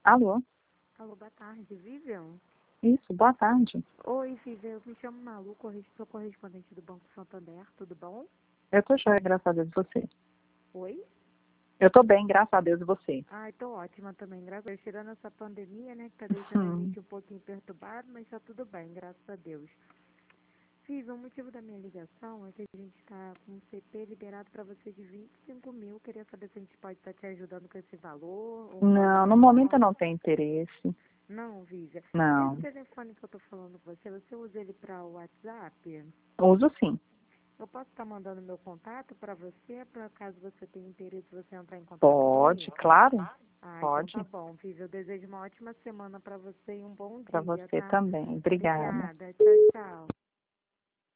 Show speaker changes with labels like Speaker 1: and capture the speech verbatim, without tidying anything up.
Speaker 1: Alô?
Speaker 2: Alô, boa tarde, Vivian?
Speaker 1: Isso, boa tarde.
Speaker 2: Oi, Vivian, eu me chamo Malu, corre- sou correspondente do Banco Santander, tudo bom?
Speaker 1: Eu tô joia, graças a Deus, e você?
Speaker 2: Oi?
Speaker 1: Eu tô bem, graças a Deus, e você?
Speaker 2: Ai, tô ótima também, graças a Deus. Tirando essa pandemia, né, que tá deixando a
Speaker 1: Hum.
Speaker 2: gente um pouquinho perturbado, mas tá tudo bem, graças a Deus. Vivian, o motivo da minha ligação é que a gente tá com um C P liberado para você de vinte e cinco mil. Queria saber se a gente pode estar te ajudando com esse valor, ou pode
Speaker 1: Não, no momento eu
Speaker 2: menor.
Speaker 1: não tenho interesse.
Speaker 2: Não, Vivian. Esse
Speaker 1: Não.
Speaker 2: telefone que eu tô falando com você, você usa ele para o WhatsApp?
Speaker 1: Uso sim.
Speaker 2: Eu posso estar mandando meu contato para você, para caso você tenha interesse, você entrar em contato
Speaker 1: Pode,
Speaker 2: comigo?
Speaker 1: claro.
Speaker 2: Ah, então tá
Speaker 1: Pode.
Speaker 2: bom, Vivi. Eu desejo uma ótima semana para você e um bom
Speaker 1: Para
Speaker 2: dia,
Speaker 1: você
Speaker 2: tá?
Speaker 1: também. Obrigada.
Speaker 2: Obrigada. Tchau, tchau.